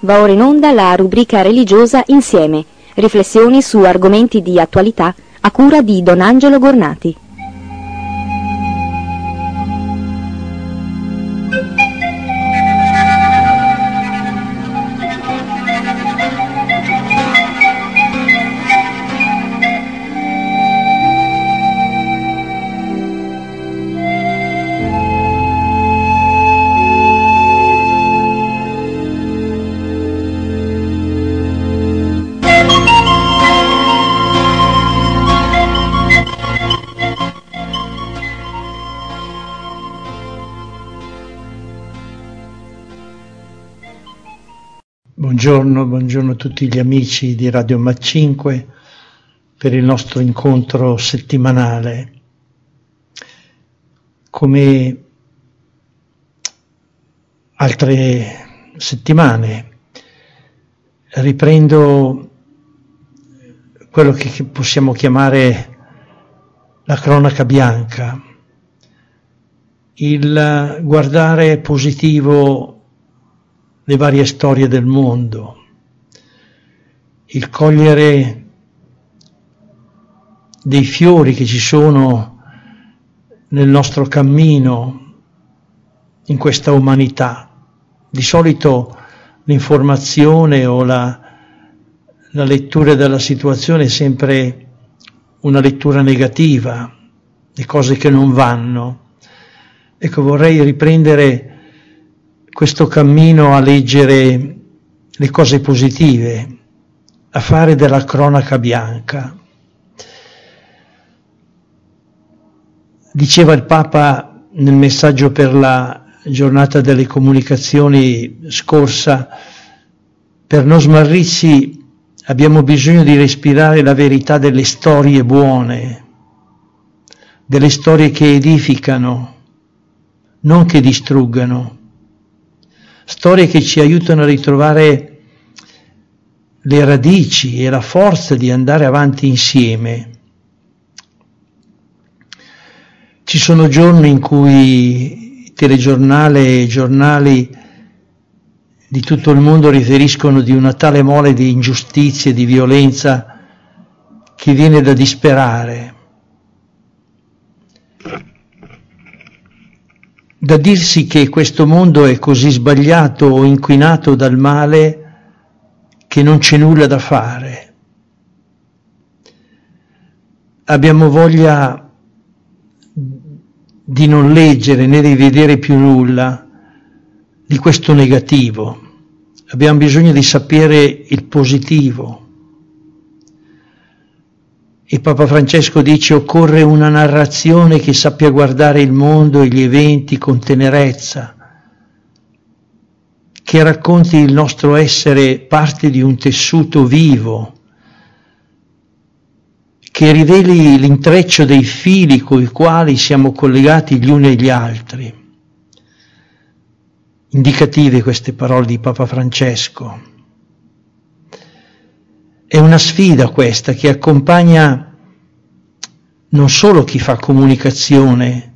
Va ora in onda la rubrica religiosa Insieme, riflessioni su argomenti di attualità a cura di Don Angelo Gornati. Buongiorno a tutti gli amici di Radio Mac5 per il nostro incontro settimanale. Come altre settimane riprendo quello che possiamo chiamare la cronaca bianca, il guardare positivo le varie storie del mondo, il cogliere dei fiori che ci sono nel nostro cammino in questa umanità. Di solito l'informazione o la lettura della situazione è sempre una lettura negativa, di cose che non vanno. Ecco, vorrei riprendere questo cammino a leggere le cose positive, a fare della cronaca bianca. Diceva il Papa nel messaggio per la giornata delle comunicazioni scorsa: per non smarrirsi abbiamo bisogno di respirare la verità delle storie buone, delle storie che edificano, non che distruggano. Storie che ci aiutano a ritrovare le radici e la forza di andare avanti insieme. Ci sono giorni in cui telegiornali e giornali di tutto il mondo riferiscono di una tale mole di ingiustizie, di violenza, che viene da disperare. Da dirsi che questo mondo è così sbagliato o inquinato dal male che non c'è nulla da fare. Abbiamo voglia di non leggere né di vedere più nulla di questo negativo. Abbiamo bisogno di sapere il positivo. Il Papa Francesco dice: occorre una narrazione che sappia guardare il mondo e gli eventi con tenerezza, che racconti il nostro essere parte di un tessuto vivo, che riveli l'intreccio dei fili coi quali siamo collegati gli uni agli altri. Indicative queste parole di Papa Francesco. È una sfida questa che accompagna non solo chi fa comunicazione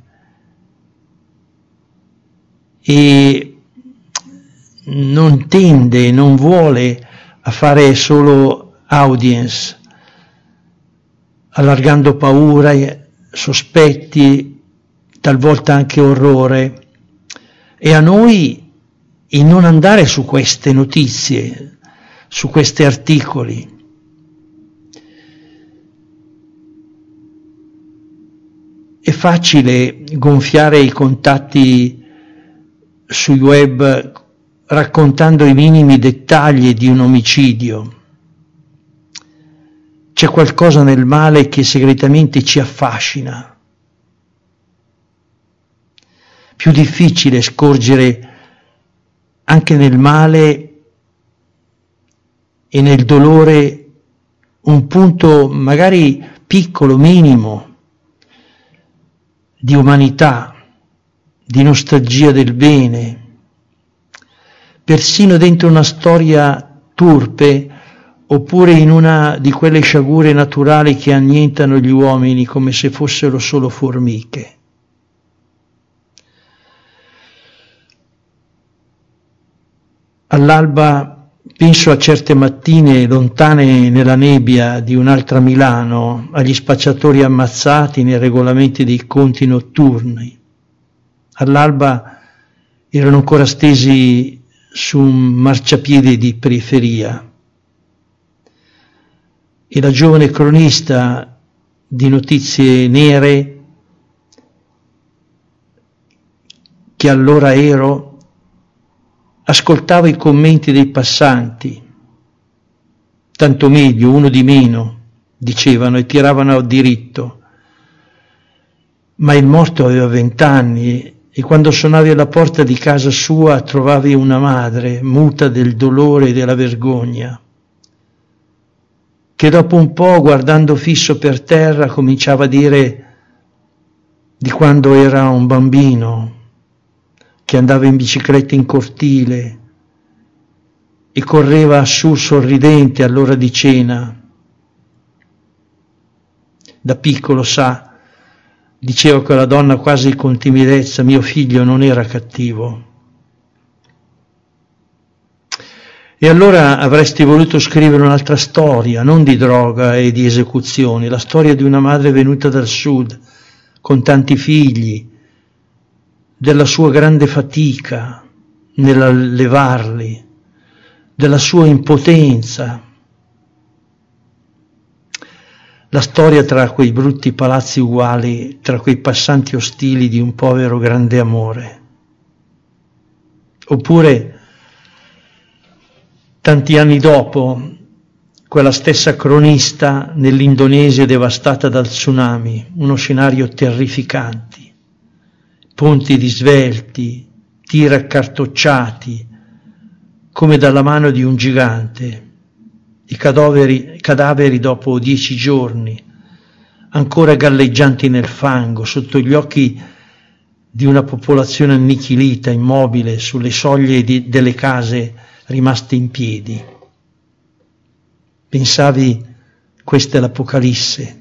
e non tende, non vuole a fare solo audience, allargando paura, sospetti, talvolta anche orrore, e a noi il non andare su queste notizie, su questi articoli. È facile gonfiare i contatti sui web raccontando i minimi dettagli di un omicidio. C'è qualcosa nel male che segretamente ci affascina. Più difficile scorgere anche nel male e nel dolore un punto magari piccolo, minimo, di umanità, di nostalgia del bene. Persino dentro una storia turpe, oppure in una di quelle sciagure naturali che annientano gli uomini come se fossero solo formiche. All'alba Penso a certe mattine lontane nella nebbia di un'altra Milano, agli spacciatori ammazzati nei regolamenti dei conti notturni. All'alba erano ancora stesi su un marciapiede di periferia e la giovane cronista di notizie nere che allora ero ascoltava i commenti dei passanti. Tanto meglio, uno di meno, dicevano, e tiravano a diritto. Ma il morto aveva 20 anni e quando suonavi alla porta di casa sua trovavi una madre muta del dolore e della vergogna, che dopo un po', guardando fisso per terra, cominciava a dire di quando era un bambino, che andava in bicicletta in cortile e correva su sorridente all'ora di cena. Da piccolo, sa, diceva quella donna quasi con timidezza, mio figlio non era cattivo. E allora avresti voluto scrivere un'altra storia, non di droga e di esecuzioni, la storia di una madre venuta dal sud, con tanti figli, della sua grande fatica nell'allevarli, della sua impotenza. La storia tra quei brutti palazzi uguali, tra quei passanti ostili di un povero grande amore. Oppure, tanti anni dopo, quella stessa cronista nell'Indonesia devastata dal tsunami, uno scenario terrificante. Ponti disvelti, tir accartocciati, come dalla mano di un gigante, i cadaveri dopo 10 giorni, ancora galleggianti nel fango, sotto gli occhi di una popolazione annichilita, immobile, sulle soglie delle case rimaste in piedi. Pensavi, questa è l'Apocalisse,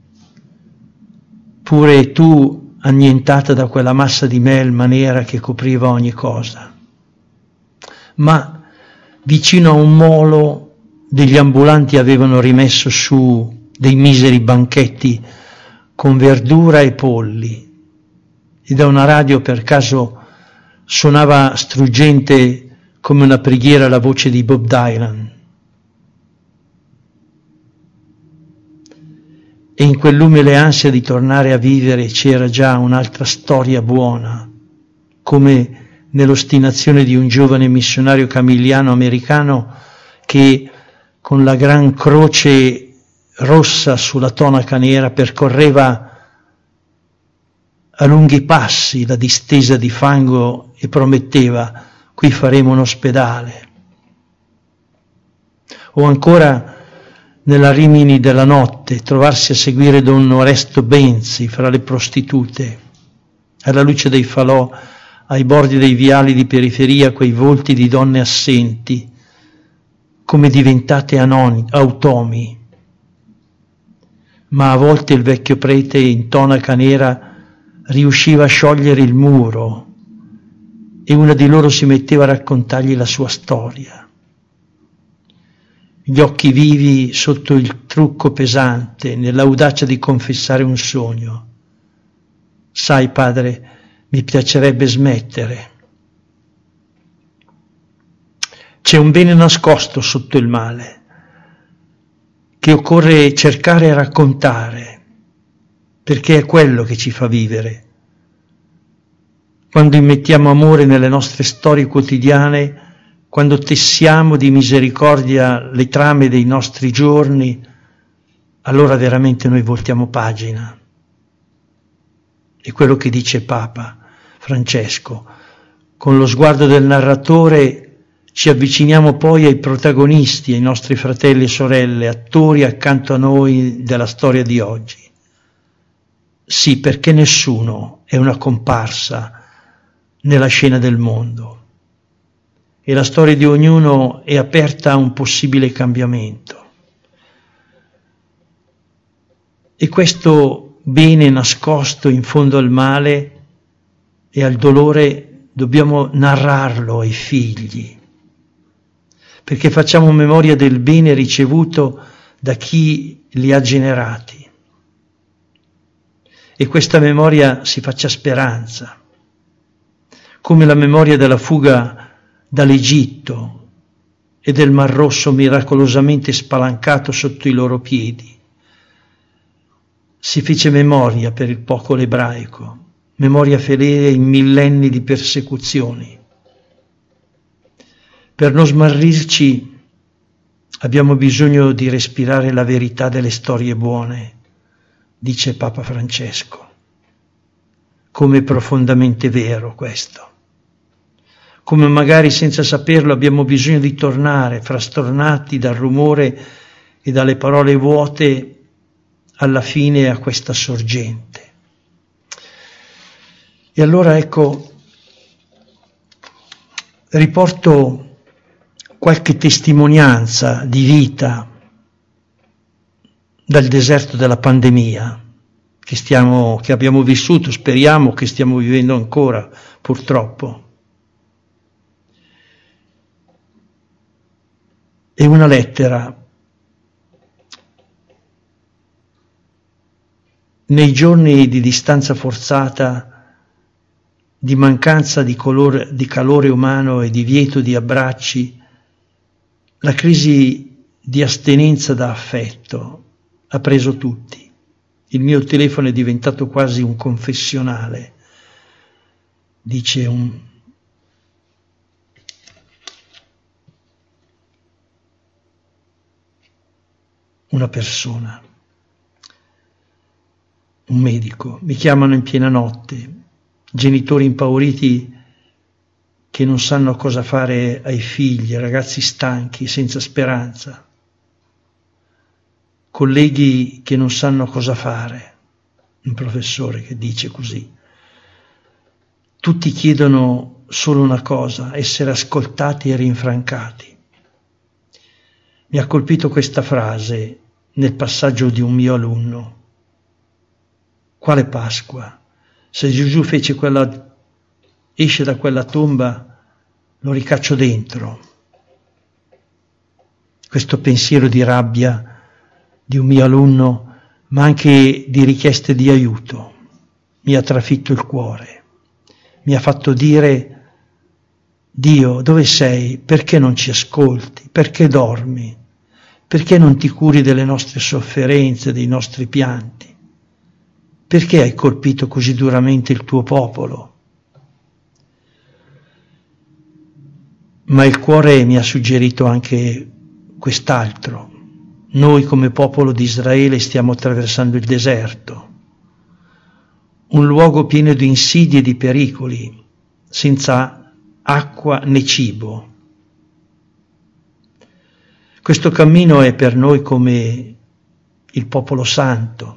pure tu annientata da quella massa di melma nera che copriva ogni cosa. Ma vicino a un molo degli ambulanti avevano rimesso su dei miseri banchetti con verdura e polli, e da una radio per caso suonava struggente come una preghiera la voce di Bob Dylan. E in quell'umile ansia di tornare a vivere c'era già un'altra storia buona, come nell'ostinazione di un giovane missionario camiliano americano che con la gran croce rossa sulla tonaca nera percorreva a lunghi passi la distesa di fango e prometteva: qui faremo un ospedale. O ancora, nella Rimini della notte, trovarsi a seguire Don Oresto Benzi fra le prostitute, alla luce dei falò, ai bordi dei viali di periferia, quei volti di donne assenti, come diventate automi. Ma a volte il vecchio prete in tonaca nera riusciva a sciogliere il muro e una di loro si metteva a raccontargli la sua storia. Gli occhi vivi sotto il trucco pesante, nell'audacia di confessare un sogno. Sai, padre, mi piacerebbe smettere. C'è un bene nascosto sotto il male, che occorre cercare e raccontare, perché è quello che ci fa vivere. Quando immettiamo amore nelle nostre storie quotidiane, quando tessiamo di misericordia le trame dei nostri giorni, allora veramente noi voltiamo pagina. È quello che dice Papa Francesco. Con lo sguardo del narratore ci avviciniamo poi ai protagonisti, ai nostri fratelli e sorelle, attori accanto a noi della storia di oggi. Sì, perché nessuno è una comparsa nella scena del mondo. E la storia di ognuno è aperta a un possibile cambiamento. E questo bene nascosto in fondo al male e al dolore dobbiamo narrarlo ai figli, perché facciamo memoria del bene ricevuto da chi li ha generati. E questa memoria si faccia speranza, come la memoria della fuga dall'Egitto e del Mar Rosso miracolosamente spalancato sotto i loro piedi. Si fece memoria per il popolo ebraico, memoria fedele in millenni di persecuzioni. Per non smarrirci abbiamo bisogno di respirare la verità delle storie buone, dice Papa Francesco. Come profondamente vero questo. Come magari senza saperlo abbiamo bisogno di tornare, frastornati dal rumore e dalle parole vuote, alla fine a questa sorgente. E allora ecco, riporto qualche testimonianza di vita dal deserto della pandemia che abbiamo vissuto, speriamo che stiamo vivendo ancora, purtroppo. E una lettera. Nei giorni di distanza forzata, di mancanza di calore umano e divieto di abbracci, la crisi di astinenza da affetto ha preso tutti. Il mio telefono è diventato quasi un confessionale, dice una persona, un medico. Mi chiamano in piena notte, genitori impauriti che non sanno cosa fare ai figli, ragazzi stanchi, senza speranza, colleghi che non sanno cosa fare, un professore che dice così. Tutti chiedono solo una cosa, essere ascoltati e rinfrancati. Mi ha colpito questa frase nel passaggio di un mio alunno. Quale Pasqua? Se Gesù esce da quella tomba, lo ricaccio dentro. Questo pensiero di rabbia di un mio alunno, ma anche di richieste di aiuto, mi ha trafitto il cuore. Mi ha fatto dire: Dio, dove sei? Perché non ci ascolti? Perché dormi? Perché non ti curi delle nostre sofferenze, dei nostri pianti? Perché hai colpito così duramente il tuo popolo? Ma il cuore mi ha suggerito anche quest'altro. Noi come popolo di Israele stiamo attraversando il deserto, un luogo pieno di insidie e di pericoli, senza acqua né cibo. Questo cammino è per noi come il popolo santo,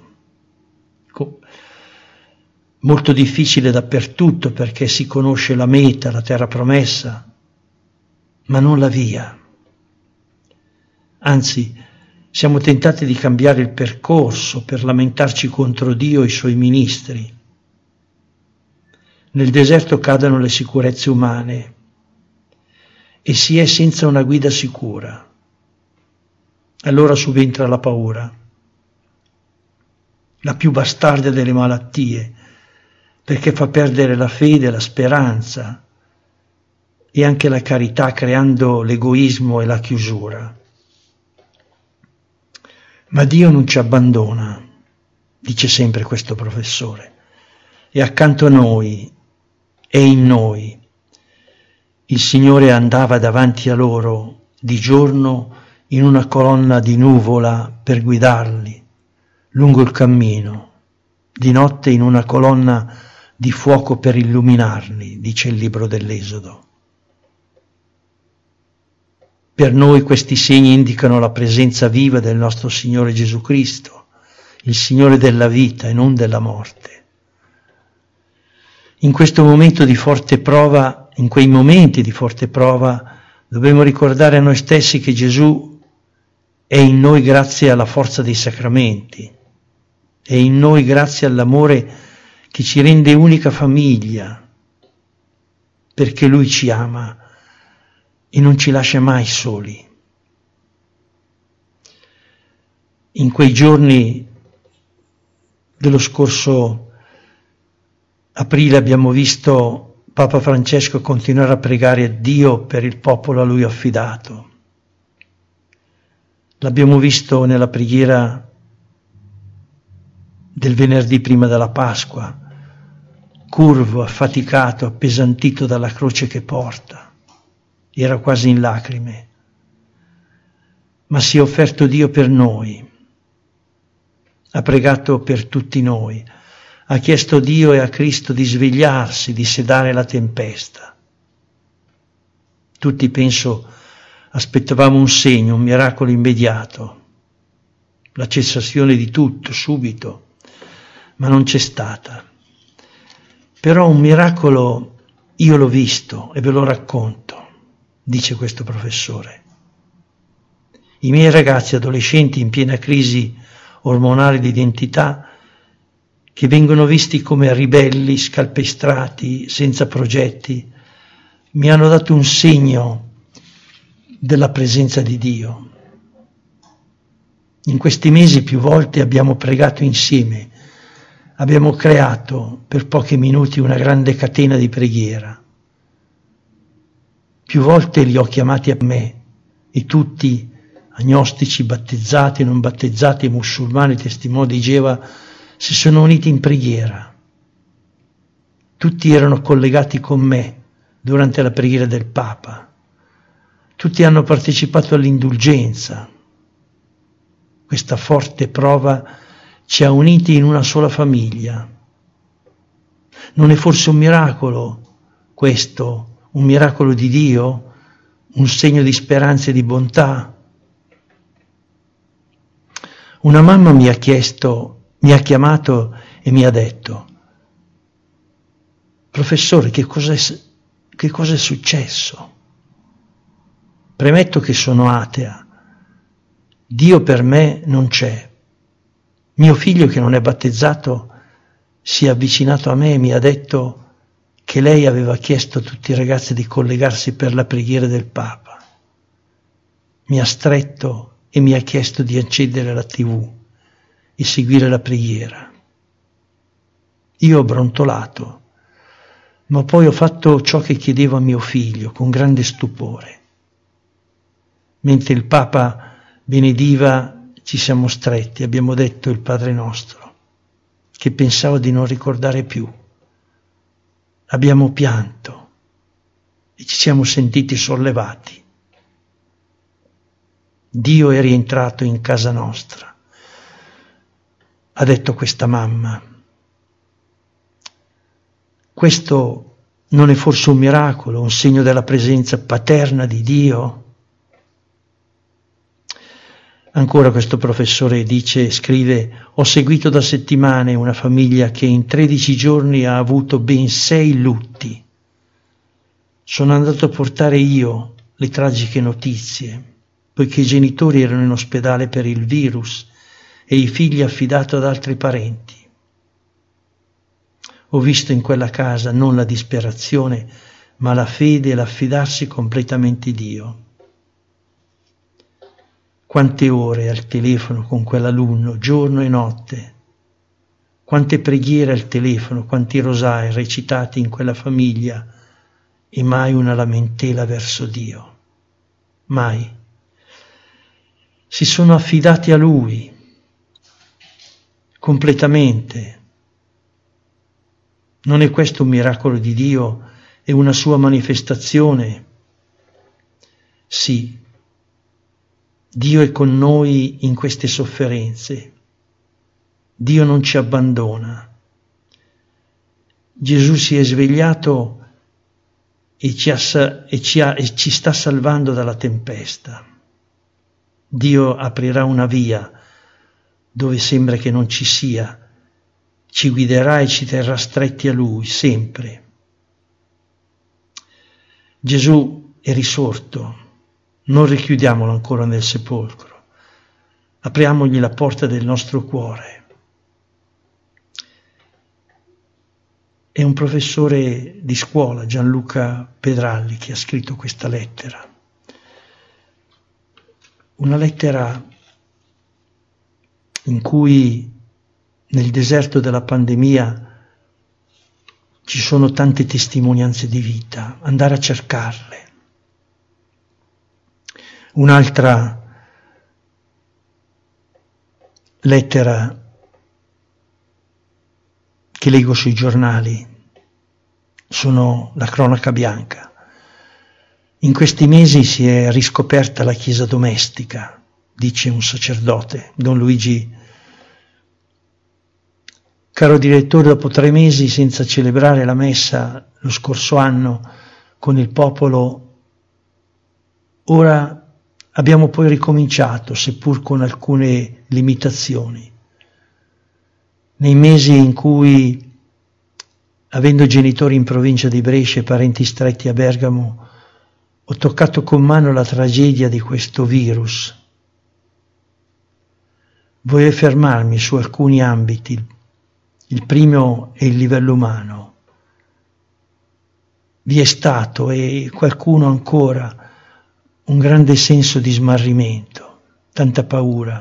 molto difficile dappertutto perché si conosce la meta, la terra promessa, ma non la via. Anzi, siamo tentati di cambiare il percorso per lamentarci contro Dio e i suoi ministri. Nel deserto cadono le sicurezze umane e si è senza una guida sicura. Allora subentra la paura, la più bastarda delle malattie, perché fa perdere la fede, la speranza e anche la carità, creando l'egoismo e la chiusura. Ma Dio non ci abbandona, dice sempre questo professore, è accanto a noi, è in noi. Il Signore andava davanti a loro di giorno in una colonna di nuvola per guidarli lungo il cammino, di notte in una colonna di fuoco per illuminarli, dice il libro dell'Esodo. Per noi questi segni indicano la presenza viva del nostro Signore Gesù Cristo, il Signore della vita e non della morte. In questo momento di forte prova, in quei momenti di forte prova, dobbiamo ricordare a noi stessi che Gesù è in noi grazie alla forza dei sacramenti, è in noi grazie all'amore che ci rende unica famiglia, perché Lui ci ama e non ci lascia mai soli. In quei giorni dello scorso aprile abbiamo visto Papa Francesco continuare a pregare a Dio per il popolo a lui affidato. L'abbiamo visto nella preghiera del venerdì prima della Pasqua, curvo, affaticato, appesantito dalla croce che porta. Era quasi in lacrime, ma si è offerto Dio per noi. Ha pregato per tutti noi, ha chiesto a Dio e a Cristo di svegliarsi, di sedare la tempesta. Tutti, penso, aspettavamo un segno, un miracolo immediato, la cessazione di tutto, subito, ma non c'è stata. Però un miracolo io l'ho visto e ve lo racconto, dice questo professore. I miei ragazzi adolescenti in piena crisi ormonali di identità, che vengono visti come ribelli, scalpestrati, senza progetti, mi hanno dato un segno della presenza di Dio. In questi mesi più volte abbiamo pregato insieme, abbiamo creato per pochi minuti una grande catena di preghiera. Più volte li ho chiamati a me e tutti, agnostici, battezzati, non battezzati, musulmani, testimoni di Geova, si sono uniti in preghiera. Tutti erano collegati con me durante la preghiera del Papa. Tutti hanno partecipato all'indulgenza. Questa forte prova ci ha uniti in una sola famiglia. Non è forse un miracolo questo, un miracolo di Dio, un segno di speranza e di bontà? Una mamma mi ha chiamato e mi ha detto: professore, che cosa è successo? Premetto che sono atea. Dio per me non c'è. Mio figlio, che non è battezzato, si è avvicinato a me e mi ha detto che lei aveva chiesto a tutti i ragazzi di collegarsi per la preghiera del Papa. Mi ha stretto e mi ha chiesto di accendere la TV e seguire la preghiera. Io ho brontolato, ma poi ho fatto ciò che chiedevo a mio figlio con grande stupore. Mentre il Papa benediva, ci siamo stretti, abbiamo detto il Padre Nostro, che pensavo di non ricordare più. Abbiamo pianto e ci siamo sentiti sollevati. Dio è rientrato in casa nostra, ha detto questa mamma. Questo non è forse un miracolo, un segno della presenza paterna di Dio? Ancora questo professore scrive: ho seguito da settimane una famiglia che in 13 giorni ha avuto ben 6 lutti. Sono andato a portare io le tragiche notizie, poiché i genitori erano in ospedale per il virus e i figli affidati ad altri parenti. Ho visto in quella casa non la disperazione, ma la fede e l'affidarsi completamente a Dio. Quante ore al telefono con quell'alunno, giorno e notte. Quante preghiere al telefono, quanti rosari recitati in quella famiglia e mai una lamentela verso Dio. Mai. Si sono affidati a Lui completamente. Non è questo un miracolo di Dio e una sua manifestazione? Sì. Dio è con noi in queste sofferenze. Dio non ci abbandona. Gesù si è svegliato e ci sta salvando dalla tempesta. Dio aprirà una via dove sembra che non ci sia. Ci guiderà e ci terrà stretti a Lui, sempre. Gesù è risorto. Non richiudiamolo ancora nel sepolcro, apriamogli la porta del nostro cuore. È un professore di scuola, Gianluca Pedralli, che ha scritto questa lettera. una lettera in cui nel deserto della pandemia ci sono tante testimonianze di vita, andare a cercarle. Un'altra lettera che leggo sui giornali sono la cronaca bianca. In questi mesi si è riscoperta la chiesa domestica, dice un sacerdote, Don Luigi. Caro direttore, dopo 3 mesi senza celebrare la messa lo scorso anno con il popolo, ora abbiamo poi ricominciato, seppur con alcune limitazioni. Nei mesi in cui, avendo genitori in provincia di Brescia e parenti stretti a Bergamo, ho toccato con mano la tragedia di questo virus. Voglio fermarmi su alcuni ambiti. Il primo è il livello umano. Vi è stato, e qualcuno ancora, un grande senso di smarrimento, tanta paura,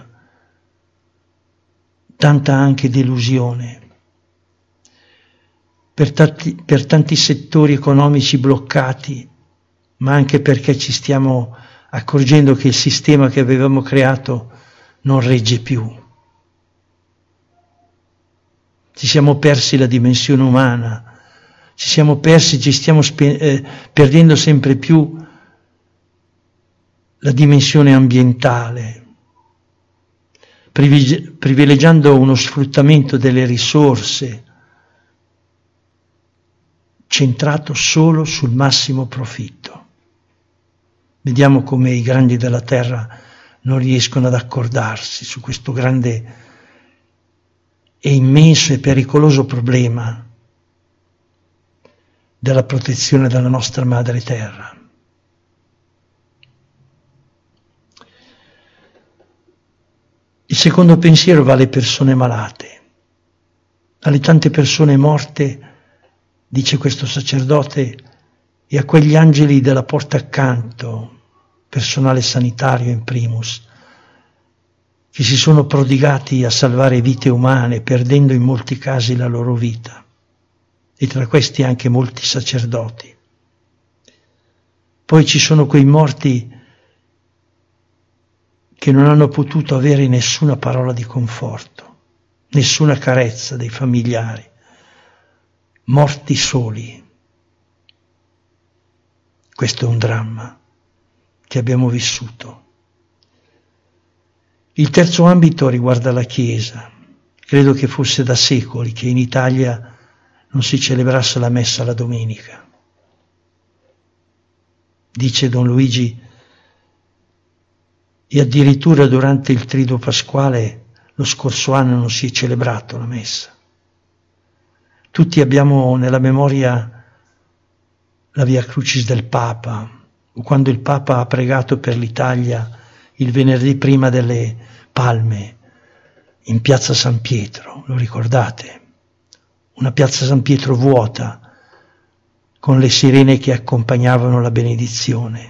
tanta anche delusione. Per tanti settori economici bloccati, ma anche perché ci stiamo accorgendo che il sistema che avevamo creato non regge più. Ci siamo persi la dimensione umana, ci stiamo perdendo sempre più la dimensione ambientale, privilegiando uno sfruttamento delle risorse centrato solo sul massimo profitto. Vediamo come i grandi della terra non riescono ad accordarsi su questo grande e immenso e pericoloso problema della protezione della nostra madre terra. Il secondo pensiero va alle persone malate, alle tante persone morte, dice questo sacerdote, e a quegli angeli della porta accanto, personale sanitario in primus, che si sono prodigati a salvare vite umane, perdendo in molti casi la loro vita, e tra questi anche molti sacerdoti. Poi ci sono quei morti che non hanno potuto avere nessuna parola di conforto, nessuna carezza dei familiari, morti soli. Questo è un dramma che abbiamo vissuto. Il terzo ambito riguarda la Chiesa. Credo che fosse da secoli che in Italia non si celebrasse la messa la domenica. Dice Don Luigi, e addirittura durante il Triduo Pasquale lo scorso anno non si è celebrato la messa. Tutti abbiamo nella memoria la Via Crucis del Papa, o quando il Papa ha pregato per l'Italia il venerdì prima delle Palme in piazza San Pietro, lo ricordate? Una piazza San Pietro vuota con le sirene che accompagnavano la benedizione.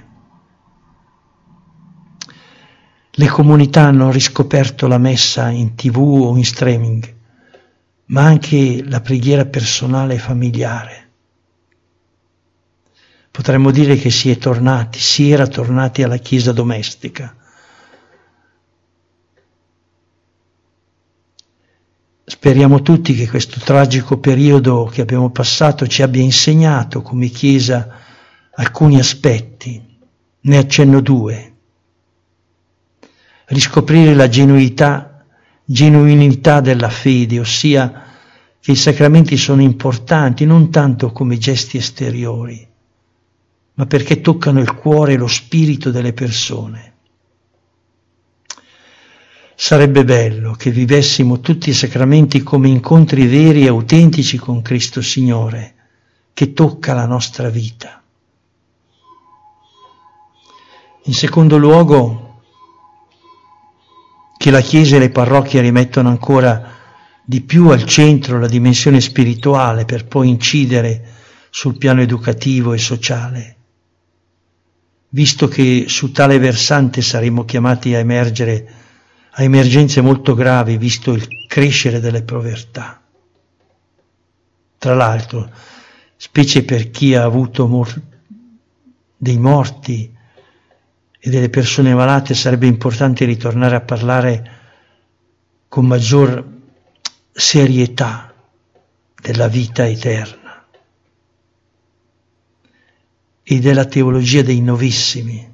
Le comunità hanno riscoperto la messa in TV o in streaming, ma anche la preghiera personale e familiare. Potremmo dire che si era tornati alla Chiesa domestica. Speriamo tutti che questo tragico periodo che abbiamo passato ci abbia insegnato come Chiesa alcuni aspetti. Ne accenno 2. Riscoprire la genuinità della fede, ossia che i sacramenti sono importanti non tanto come gesti esteriori, ma perché toccano il cuore e lo spirito delle persone. Sarebbe bello che vivessimo tutti i sacramenti come incontri veri e autentici con Cristo Signore, che tocca la nostra vita. In secondo luogo, che la Chiesa e le parrocchie rimettano ancora di più al centro la dimensione spirituale per poi incidere sul piano educativo e sociale. visto che su tale versante saremo chiamati a emergere a emergenze molto gravi, visto il crescere delle povertà. Tra l'altro, specie per chi ha avuto dei morti e delle persone malate, sarebbe importante ritornare a parlare con maggior serietà della vita eterna e della teologia dei novissimi.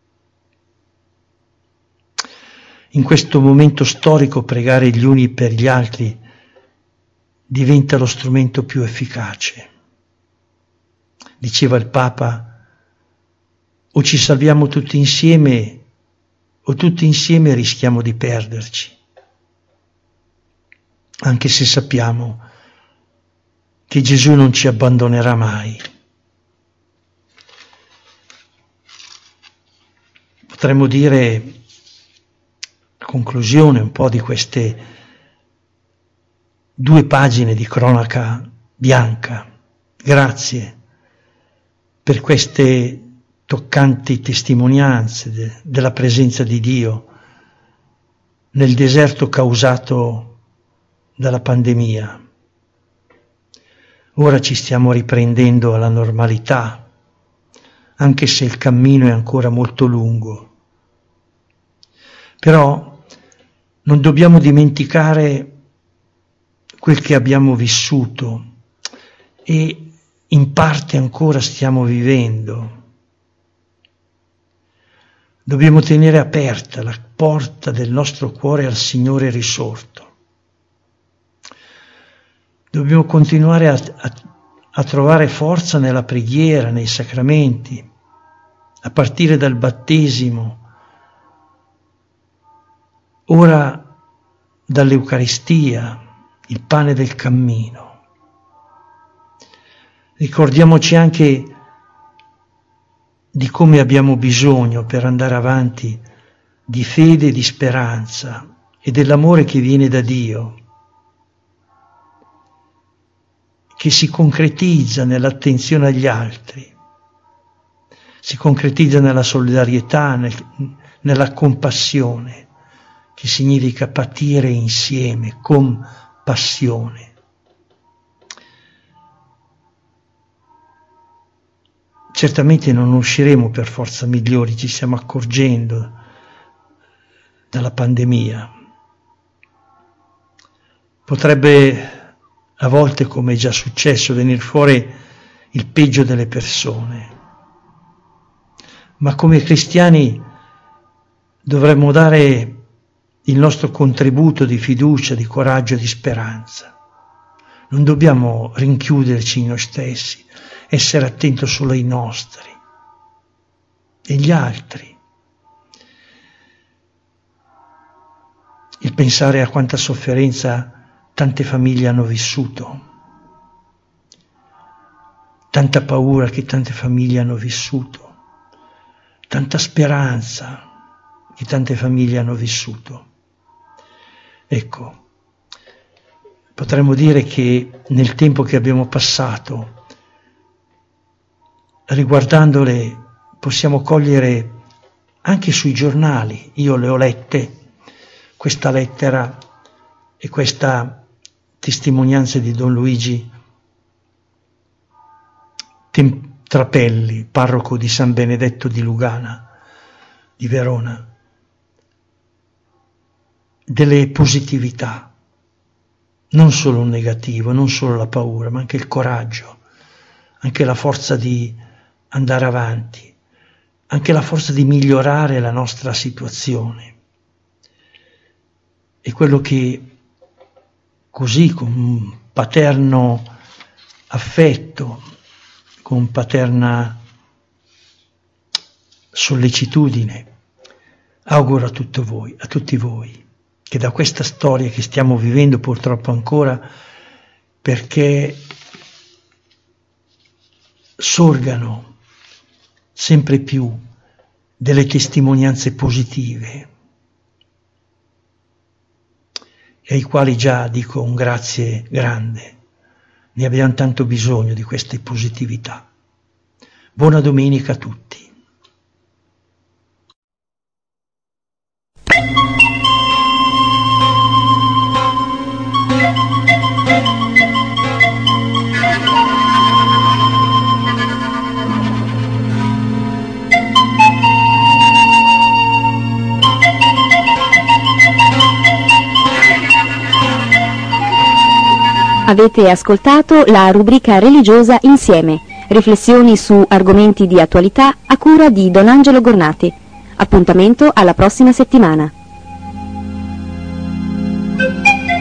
In questo momento storico pregare gli uni per gli altri diventa lo strumento più efficace. Diceva il Papa, o ci salviamo tutti insieme o tutti insieme rischiamo di perderci, anche se sappiamo che Gesù non ci abbandonerà mai. Potremmo dire, a conclusione un po' di queste 2 pagine di cronaca bianca, grazie per queste toccanti testimonianze della presenza di Dio nel deserto causato dalla pandemia. Ora ci stiamo riprendendo alla normalità, anche se il cammino è ancora molto lungo. Però non dobbiamo dimenticare quel che abbiamo vissuto e in parte ancora stiamo vivendo. Dobbiamo tenere aperta la porta del nostro cuore al Signore risorto. Dobbiamo continuare a trovare forza nella preghiera, nei sacramenti, a partire dal battesimo, ora dall'Eucaristia, il pane del cammino. Ricordiamoci anche di come abbiamo bisogno per andare avanti di fede e di speranza e dell'amore che viene da Dio, che si concretizza nell'attenzione agli altri, si concretizza nella solidarietà, nella compassione, che significa patire insieme, con passione. Certamente non usciremo per forza migliori, ci stiamo accorgendo dalla pandemia. Potrebbe a volte, come è già successo, venire fuori il peggio delle persone. Ma come cristiani dovremmo dare il nostro contributo di fiducia, di coraggio e di speranza. Non dobbiamo rinchiuderci in noi stessi, essere attenti solo ai nostri e gli altri. Il pensare a quanta sofferenza tante famiglie hanno vissuto, tanta paura che tante famiglie hanno vissuto, tanta speranza che tante famiglie hanno vissuto. Ecco, potremmo dire che nel tempo che abbiamo passato, riguardandole, possiamo cogliere anche sui giornali. Io le ho lette, questa lettera e questa testimonianza di Don Luigi Trapelli, parroco di San Benedetto di Lugana, di Verona, delle positività, non solo un negativo, non solo la paura, ma anche il coraggio, anche la forza di andare avanti, anche la forza di migliorare la nostra situazione. E quello che così, con un paterno affetto, con paterna sollecitudine, auguro a tutti voi, che da questa storia che stiamo vivendo purtroppo ancora, perché sorgano sempre più delle testimonianze positive, e ai quali già dico un grazie grande. Ne abbiamo tanto bisogno di queste positività. Buona domenica a tutti. Avete ascoltato la rubrica religiosa Insieme, riflessioni su argomenti di attualità a cura di Don Angelo Gornati. Appuntamento alla prossima settimana.